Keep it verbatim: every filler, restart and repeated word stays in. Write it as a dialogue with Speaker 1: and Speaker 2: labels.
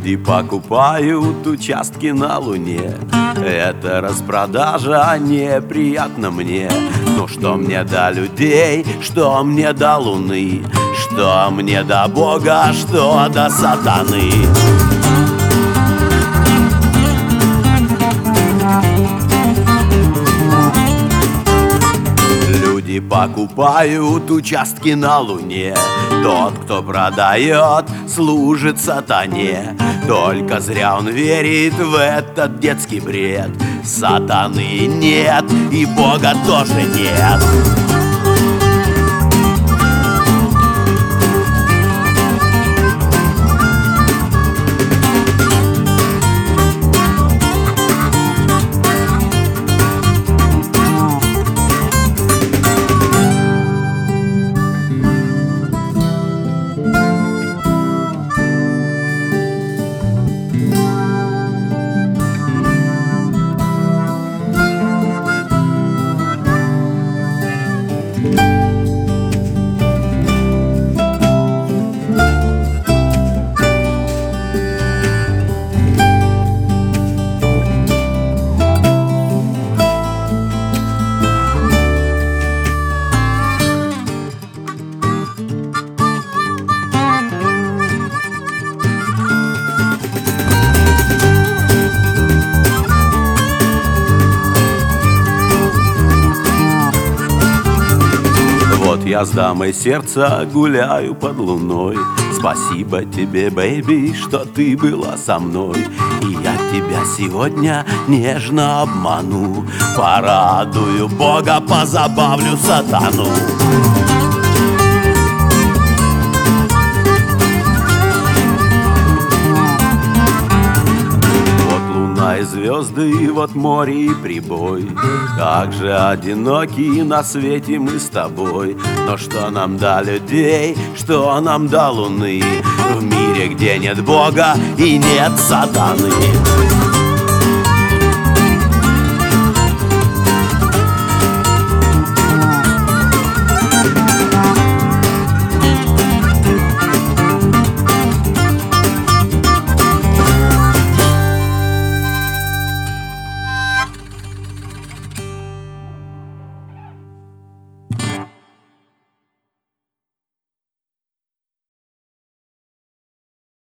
Speaker 1: Люди покупают участки на Луне. Это распродажа неприятна мне. Но что мне до людей, что мне до Луны, что мне до Бога, что до сатаны? Люди покупают участки на Луне. Тот, кто продает, служит сатане. Только зря он верит в этот детский бред. Сатаны нет, и Бога тоже нет. Вот я с дамой сердца гуляю под луной. Спасибо тебе, бэйби, что ты была со мной. И я тебя сегодня нежно обману, порадую Бога, позабавлю сатану. И звезды, и вот море, и прибой. Как же одиноки на свете мы с тобой. Но что нам до людей, что нам до Луны, в мире, где нет Бога и нет сатаны?